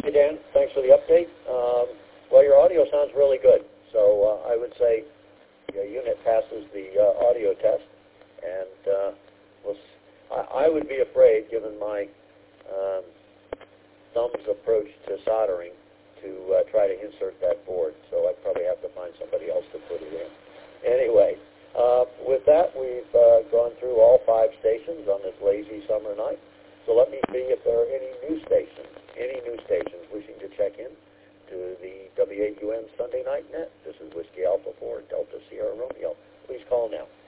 you, Dan. Thanks for the update. Well, your audio sounds really good. So I would say your unit passes the audio test. And I would be afraid, given my thumb's approach to soldering, to try to insert that board. So I'd probably have to find somebody else to put it in. Anyway, with that, we've gone through all 5 stations on this lazy summer night. So let me see if there are any new stations wishing to check in to the WAUN Sunday Night Net. This is Whiskey Alpha 4 Delta Sierra Romeo. Please call now.